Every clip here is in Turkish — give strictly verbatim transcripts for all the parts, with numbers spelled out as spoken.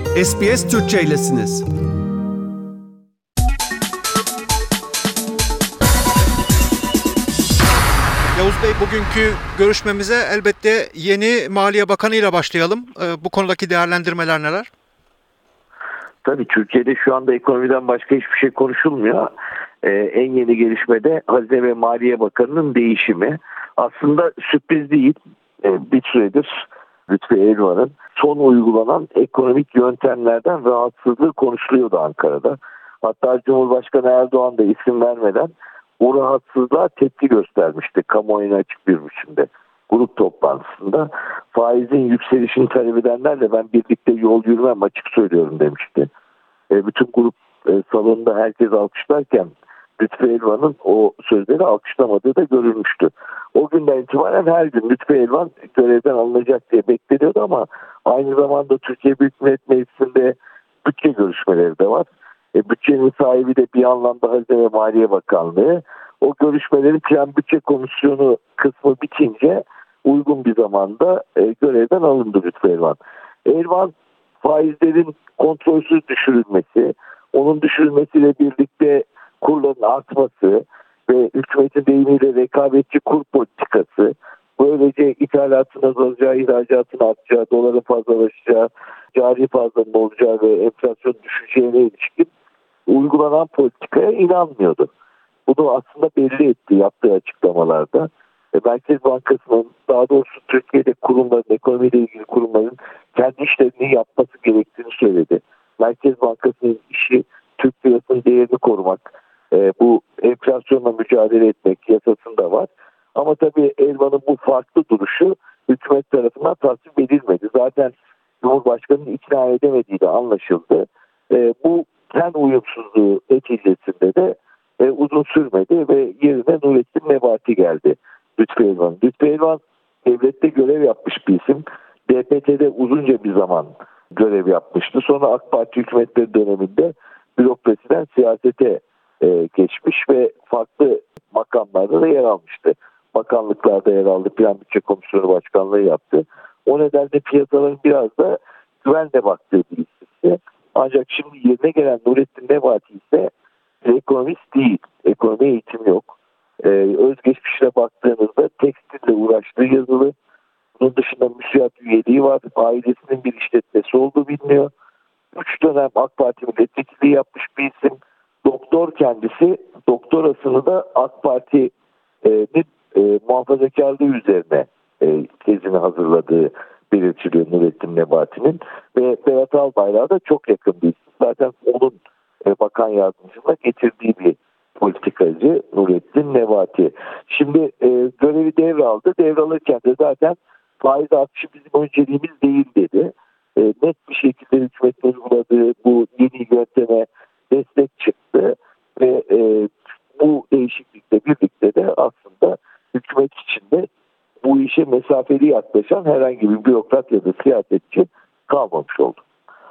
S B S Türkçe'ylesiniz. Yavuz Bey, bugünkü görüşmemize elbette yeni Maliye Bakanı ile başlayalım. Ee, bu konudaki değerlendirmeler neler? Tabii Türkiye'de şu anda ekonomiden başka hiçbir şey konuşulmuyor. Ee, en yeni gelişmede Hazine ve Maliye Bakanı'nın değişimi. Aslında sürpriz değil. Ee, bir süredir Lütfi Elvan'ın son uygulanan ekonomik yöntemlerden rahatsızlığı konuşuluyordu Ankara'da. Hatta Cumhurbaşkanı Erdoğan da isim vermeden o rahatsızlığa tepki göstermişti kamuoyuna açık bir biçimde. Grup toplantısında faizin yükselişini talep edenlerle ben birlikte yol yürümem, açık söylüyorum demişti. E, bütün grup e, salonunda herkes alkışlarken Lütfi Elvan'ın o sözleri alkışlamadığı da görülmüştü. O günden itibaren her gün Lütfi Elvan görevden alınacak diye bekleniyordu ama aynı zamanda Türkiye Büyük Millet Meclisi'nde bütçe görüşmeleri de var. E, bütçenin sahibi de bir anlamda Hazine ve Maliye Bakanlığı. O görüşmelerin Plan Bütçe Komisyonu kısmı bitince uygun bir zamanda e, görevden alındı Lütfi Elvan. Elvan faizlerin kontrolsüz düşürülmesi, onun düşürülmesiyle birlikte kurların artması ve hükümetin deyimiyle rekabetçi kur politikası, böylece ithalatın azalacağı, ihracatın artacağı, doların fazlalaşacağı, cari fazlanın olacağı ve enflasyon düşeceğine ilişkin uygulanan politikaya inanmıyordu. Bunu aslında belli etti yaptığı açıklamalarda. E, Merkez Bankası'nın, daha doğrusu Türkiye'de kurumların, ekonomiyle ilgili kurumların kendi işlerini yapması gerektiğini söyledi. Merkez Bankası'nın işi Türk lirasının değerini korumak, e, bu enflasyonla mücadele etmek yasasında var. Ama tabii Elvan'ın bu farklı duruşu hükümet tarafından tasvip edilmedi. Zaten Cumhurbaşkanı'nın ikna edemediği de anlaşıldı. E, bu ten uyumsuzluğu neticesinde de e, uzun sürmedi ve yerine Nurettin Nebati geldi Lütfi Elvan. Lütfi Elvan devlette görev yapmış bir isim. D P T'de uzunca bir zaman görev yapmıştı. Sonra AK Parti hükümetleri döneminde bürokrasiden siyasete e, geçmiş ve farklı makamlarda da yer almıştı. Bakanlıklarda yer aldı. Plan Bütçe Komisyonu Başkanlığı yaptı. O nedenle piyasaların biraz da güvenle baktığı bir isimdi. Ancak şimdi yerine gelen Nurettin Nebati ise ekonomist değil. Ekonomi eğitimi yok. Ee, özgeçmişine baktığınızda tekstille uğraştığı yazılı. Bunun dışında müsiat üyeliği var. Ailesinin bir işletmesi olduğu biliniyor. Üç dönem AK Parti milletvekilliği yapmış bir isim. Doktor kendisi. Doktorasını da AK Parti'nin e, muhafazakarlığı üzerine e, tezini hazırladığı belirtiliyor Nurettin Nebati'nin. Ve Berat Albayrak'a da çok yakın bir isim. Zaten onun e, bakan yardımcısına getirdiği bir politikacı Nurettin Nebati. Şimdi e, görevi devraldı. Devralırken de zaten faiz artışı bizim önceliğimiz değil dedi. E, net bir şekilde hükümetin uyguladığı bu yeni yönteme destek çıktı ve e, bu değişiklikle birlikte de aslında hükümet içinde bu işe mesafeli yaklaşan herhangi bir bürokrat ya da siyasetçi kalmamış oldu.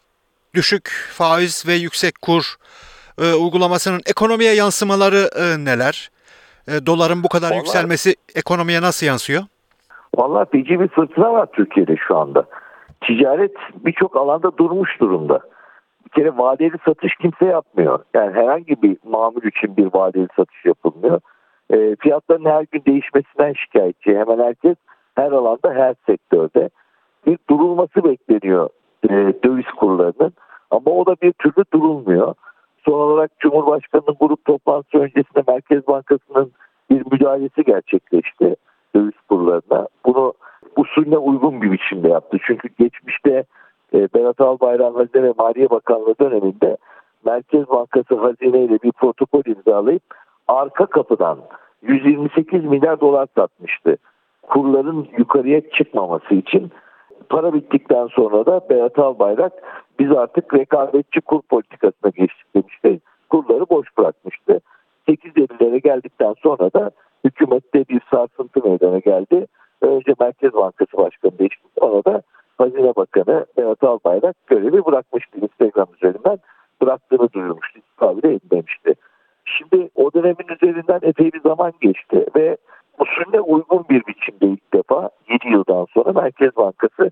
Düşük faiz ve yüksek kur e, uygulamasının ekonomiye yansımaları e, neler? E, doların bu kadar Vallahi, yükselmesi ekonomiye nasıl yansıyor? Vallahi feci bir fırtına var Türkiye'de şu anda. Ticaret birçok alanda durmuş durumda. Bir kere vadeli satış kimse yapmıyor. Yani herhangi bir mamul için bir vadeli satış yapılmıyor. E, fiyatların her gün değişmesinden şikayetçi. Hemen herkes her alanda, her sektörde bir durulması bekleniyor e, döviz kurlarının. Ama o da bir türlü durulmuyor. Son olarak Cumhurbaşkanı'nın grup toplantısı öncesinde Merkez Bankası'nın bir müdahalesi gerçekleşti döviz kurlarına. Bunu usulüne uygun bir biçimde yaptı. Çünkü geçmişte e, Berat Albayrak'ın Hazine ve Maliye Bakanlığı döneminde Merkez Bankası Hazine ile bir protokol imzalayıp arka kapıdan yüz yirmi sekiz milyar dolar satmıştı. Kurların yukarıya çıkmaması için. Para bittikten sonra da Berat Albayrak biz artık rekabetçi kur politikasına geçtik demişti. Kurları boş bırakmıştı. sekiz ellilere geldikten sonra da hükümette bir sarsıntı meydana geldi. Önce Merkez Bankası Başkanı değişti. Sonra da Hazine Bakanı Berat Albayrak görevi bırakmıştı. Instagram üzerinden bıraktığını duyurmuştu. İstifa bile edilmemişti. Şimdi o dönemin üzerinden epey bir zaman geçti ve usulüne uygun bir biçimde ilk defa yedi yıldan sonra Merkez Bankası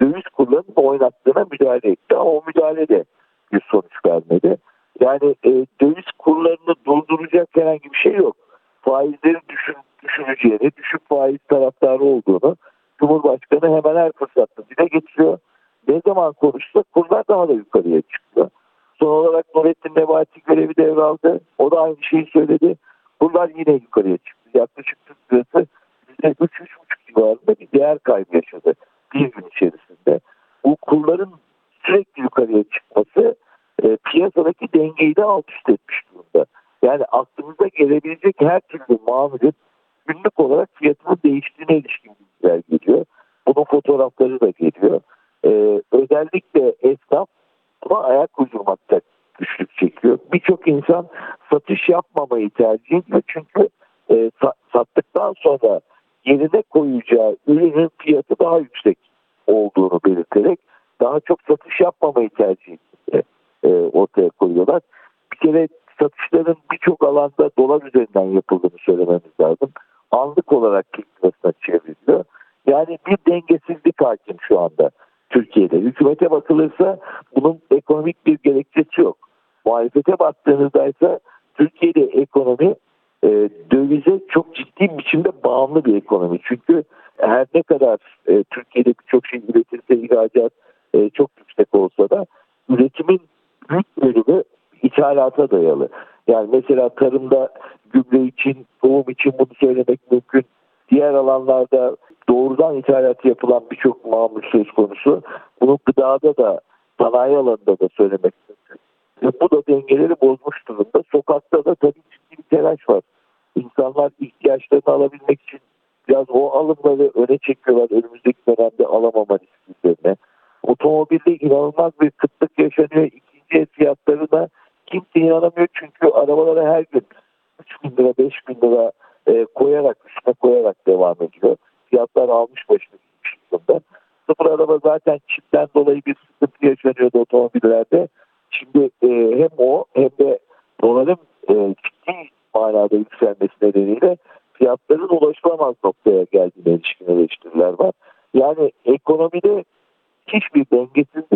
döviz kurlarının oynattığına müdahale etti. Ama o müdahale de bir sonuç vermedi. Yani e, döviz kurlarını durduracak herhangi bir şey yok. Faizleri düşün, düşüreceğini, düşük faiz taraftarı olduğunu Cumhurbaşkanı hemen her fırsatta dile getiriyor. Ne zaman konuşsa kurlar daha da yukarıya çıkıyor. Son olarak Nurettin Nebati görevi devraldı. O da aynı şeyi söyledi. Kurlar yine yukarıya çıktı. Yaklaşık Türk lirası yüzde üç üç buçuk civarında bir değer kaybı yaşadı bir gün içerisinde. Bu kurların sürekli yukarıya çıkması e, piyasadaki dengeyi de alt üst etmiş durumda. Yani aklımıza gelebilecek her türlü mamulün günlük olarak fiyatının değiştiğine ilişkin bilgiler geliyor. Bunun fotoğrafları da geliyor. Ee, özellikle esnaf ama ayak uydurmakta güçlük çekiyor. Birçok insan satış yapmamayı tercih ediyor çünkü e, sa- sattıktan sonra yerine koyacağı ürünün fiyatı daha yüksek olduğunu belirterek daha çok satış yapmamayı tercih ediyor, e, ortaya koyuyorlar. Bir kere satışların birçok alanda dolar üzerinden yapıldığını söylememiz lazım. Anlık olarak Türk lirasına çevriliyor. Yani bir dengesizlik hakim şu anda Türkiye'de. Hükümete bakılırsa bunun ekonomik bir gerekçesi yok. Muhalefete baktığınızda ise Türkiye'de ekonomi e, dövize çok ciddi biçimde bağımlı bir ekonomi. Çünkü her ne kadar e, Türkiye'de birçok şey üretilse, ihracat e, çok yüksek olsa da üretimin büyük bölümü ithalata dayalı. Yani mesela tarımda gübre için, tohum için bunu söylemek mümkün. Diğer alanlarda doğrudan ithalat yapılan birçok mamul söz konusu. Bunu gıdada da, sanayi alanında da söylemek mümkün. Ve bu da dengeleri bozmuş durumda. Sokakta da tabii ciddi bir telaş var. İnsanlar ihtiyaçlarını alabilmek için biraz o alımları öne çekiyorlar önümüzdeki dönemde alamama riski üzerine. Otomobilde inanılmaz bir kıtlık yaşanıyor. İkinci el fiyatları da kimse inanamıyor çünkü arabalara her gün üç bin lira, beş bin lira e, koyarak, üstüne koyarak devam ediyor. Fiyatlar almış başını gitmiş durumda. Sıfır araba zaten çipten dolayı bir sıkıntı yaşanıyordu otomobillerde. Şimdi e, hem o hem de doların e, ciddi manada yükselmesi nedeniyle fiyatların ulaşılamaz noktaya geldiğine ilişkin eleştiriler var. Yani ekonomide hiçbir dengesizlik,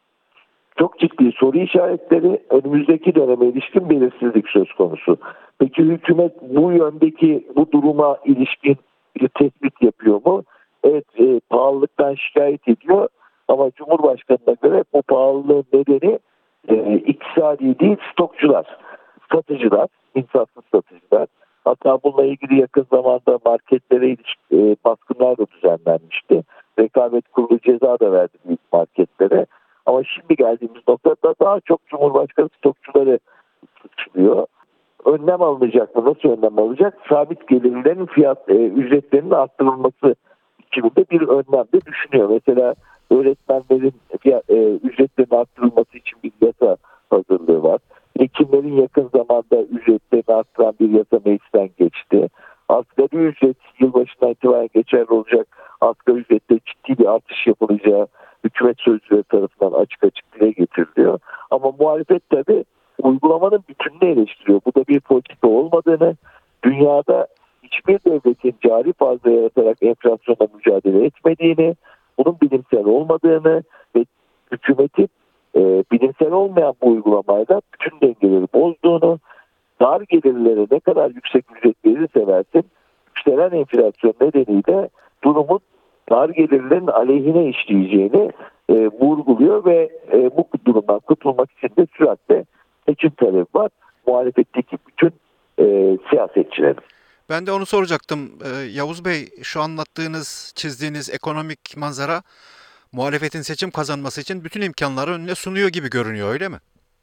çok ciddi soru işaretleri, önümüzdeki döneme ilişkin belirsizlik söz konusu. Peki hükümet bu yöndeki bu duruma ilişkin bir tespit yapıyor mu? Evet, e, pahalılıktan şikayet ediyor ama Cumhurbaşkanı'na göre bu pahalılığın nedeni e, iktisadi değil stokçular, satıcılar, insafsız satıcılar. Hatta bununla ilgili yakın zamanda marketlere ilişkin e, baskınlar da düzenlenmişti. Rekabet Kurulu ceza da verdi büyük marketlere. Ama şimdi geldiğimiz noktada daha çok Cumhurbaşkanı stokçuları suçluyor. Önlem alınacak mı? Nasıl önlem alacak? Sabit gelirlerin fiyat e, ücretlerinin arttırılması biçiminde bir önlem de düşünüyor. Mesela öğretmenlerin fiyat, e, ücretlerinin arttırılması için bir yasa hazırlığı var. Hekimlerin yakın zamanda ücretlerini arttıran bir yasa meclisten geçti. Asgari ücret yılbaşından itibaren geçerli olacak. Asgari ücrette ciddi bir artış yapılacağı hükümet sözcüleri tarafından açık açık dile getiriliyor. Ama muhalefet tabii uygulamanın bütününü eleştiriyor. Bu da bir politika olmadığını, dünyada hiçbir devletin cari fazla yaratarak enflasyonla mücadele etmediğini, bunun bilimsel olmadığını ve hükümetin e, bilimsel olmayan bu uygulamayla bütün dengeleri bozduğunu, dar gelirlere ne kadar yüksek ücret verirse versin, yükselen enflasyon nedeniyle durumun dar gelirlerin aleyhine işleyeceğini e, vurguluyor ve e, bu durumdan kurtulmak için de süratle seçim talebi var muhalefetteki bütün e, siyasetçilerin. Ben de onu soracaktım. Ee, Yavuz Bey, şu anlattığınız, çizdiğiniz ekonomik manzara muhalefetin seçim kazanması için bütün imkanları önüne sunuyor gibi görünüyor, öyle mi?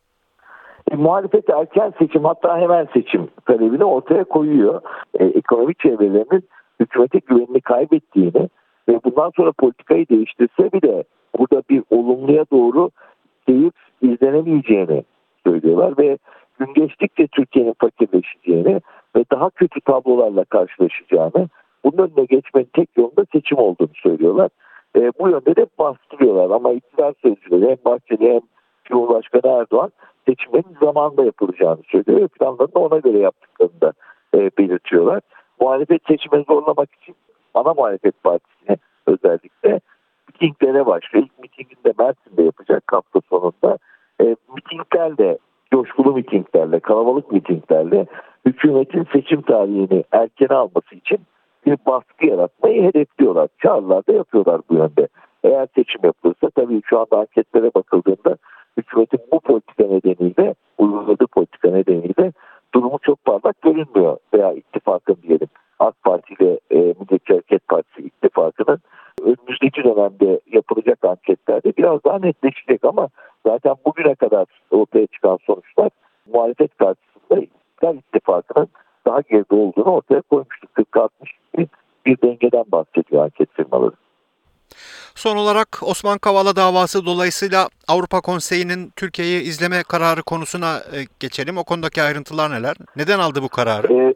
E, muhalefet erken seçim, hatta hemen seçim talebini ortaya koyuyor. E, ekonomik çevrelerinin hükümete güvenini kaybettiğini ve bundan sonra politikayı değiştirse bile burada bir olumluya doğru seyir izlenemeyeceğini söylüyorlar ve gün geçtikçe Türkiye'nin fakirleşeceğini ve daha kötü tablolarla karşılaşacağını, bunun önüne geçmenin tek yolunda seçim olduğunu söylüyorlar. E, bu yönde de bastırıyorlar ama iktidar sözcüleri hem Bahçeli hem Cumhurbaşkanı Erdoğan seçimlerin zamanında yapılacağını söylüyor ve planlarını da ona göre yaptıklarını da e, belirtiyorlar. Muhalefet seçime zorlamak için ana muhalefet partisine özellikle mitinglere başlıyor. İlk mitingini de Mersin'de yapacak hafta sonunda. E, mitinglerle, coşkulu mitinglerle, kalabalık mitinglerle hükümetin seçim tarihini erken alması için bir baskı yaratmayı hedefliyorlar. Çağrılar da yapıyorlar bu yönde. Eğer seçim yapılırsa, tabii şu anda anketlere bakıldığında hükümetin bu politika nedeniyle, uyguladığı politika nedeniyle durumu çok parlak görünmüyor. Veya ittifakın diyelim, AK Parti ile e, Milliyetçi Hareket Partisi ittifakının önümüzdeki dönemde yapılacak anketlerde biraz daha netleşecek, ama zaten bugüne kadar ortaya çıkan sonuçlar muhalefet karşısında iktidar ittifakının daha geride olduğunu ortaya koymuştuk. kırk altmış bir, bir dengeden bahsediyor anket firmaları. Son olarak Osman Kavala davası dolayısıyla Avrupa Konseyi'nin Türkiye'yi izleme kararı konusuna e, geçelim. O konudaki ayrıntılar neler? Neden aldı bu kararı? Ee,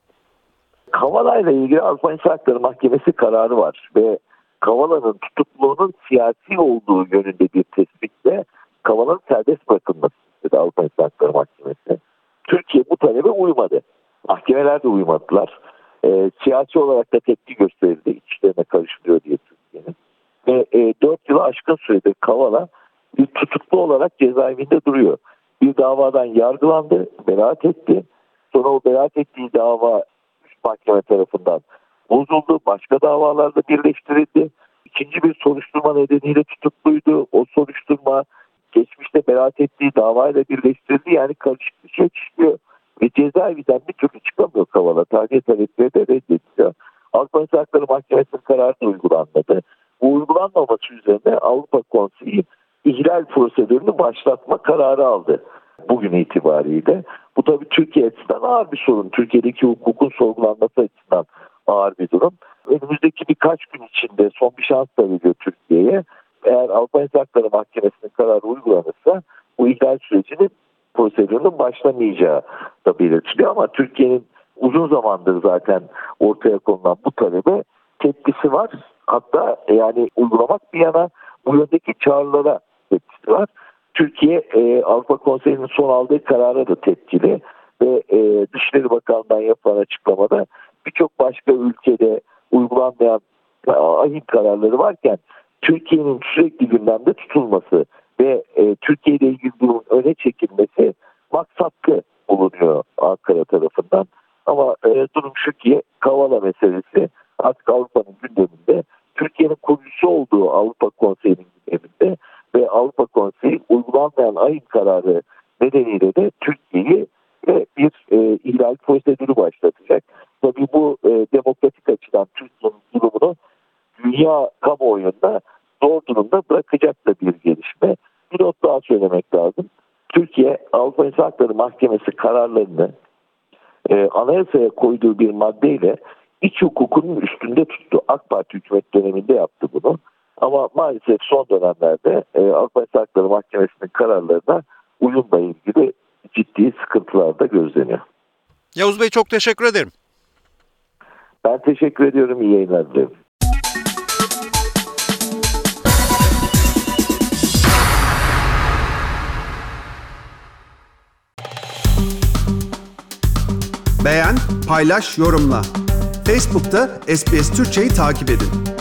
Kavala ile ilgili Avrupa İnsan Hakları Mahkemesi kararı var ve Kavala'nın tutukluluğunun siyasi olduğu yönünde bir tespitle Kavala'nın serbest bırakılması istedi Avrupa İnsan Hakları Mahkemesi. Türkiye bu talebe uymadı. Mahkemeler de uymadılar. Ee, siyasi olarak da tepki gösterildi. İçlerine karışılıyor diye Türkiye'nin. Ve e, dört yılı aşkın süredir Kavala bir tutuklu olarak cezaevinde duruyor. Bir davadan yargılandı, beraat etti. Sonra o beraat ettiği dava üst mahkeme tarafından bozuldu. Başka davalarda birleştirildi. İkinci bir soruşturma nedeniyle tutukluydu. O soruşturma geçmişte beraat ettiği davayla birleştirildi. Yani karışık bir şey çıkıyor. Ve cezaevinden bir türlü çıkamıyor Kavala. Tahliye talepleri de reddediliyor. Avrupa İnsan Hakları Mahkemesi'nin kararı da uygulanmadı. Bu uygulanmaması üzerine Avrupa Konseyi ihlal prosedürünü başlatma kararı aldı bugün itibariyle. Bu tabii Türkiye açısından ağır bir sorun. Türkiye'deki hukukun sorgulanması açısından ağır bir durum. Önümüzdeki birkaç gün içinde son bir şans da veriyor Türkiye'ye. Eğer Avrupa İnsan Hakları Mahkemesi'nin kararı uygulanırsa bu ihlal sürecinin prosedürünün başlamayacağı da belirtiliyor, ama Türkiye'nin uzun zamandır zaten ortaya konulan bu talebe tepkisi var. Hatta yani uygulamak bir yana bu yöndeki çağrılara tepkisi var. Türkiye e, Avrupa Konseyi'nin son aldığı karara da tepkili ve e, Dışişleri Bakanlığı'ndan yapılan açıklamada birçok başka ülkede uygulanmayan ahim kararları varken Türkiye'nin sürekli gündemde tutulması ve e, Türkiye ile ilgili durumun öne çekilmesi maksatlı bulunuyor Ankara tarafından. Ama e, durum şu ki Kavala meselesi artık Avrupa'nın gündeminde, Türkiye'nin kurucusu olduğu Avrupa Konseyi'nin gündeminde ve Avrupa Konseyi uygulanmayan ahim kararı nedeniyle de Türkiye'yi ve bir e, ihlal prosedürü başlatacak. Tabii bu e, demokratik açıdan Türkiye'nin durumunu dünya kamuoyunda zor durumda bırakacak da bir gelişme. Bir not daha söylemek lazım. Türkiye Avrupa İnsan Hakları Mahkemesi kararlarını e, anayasaya koyduğu bir maddeyle iç hukukunun üstünde tuttu. AK Parti hükümet döneminde yaptı bunu. Ama maalesef son dönemlerde e, Avrupa İnsan Hakları Mahkemesi'nin kararlarına uyumla ilgili ciddi sıkıntılar da gözleniyor. Yavuz Bey, çok teşekkür ederim. Ben teşekkür ediyorum. İyi yayınlar dilerim. Beğen, paylaş, yorumla. Facebook'ta S B S Türkçe'yi takip edin.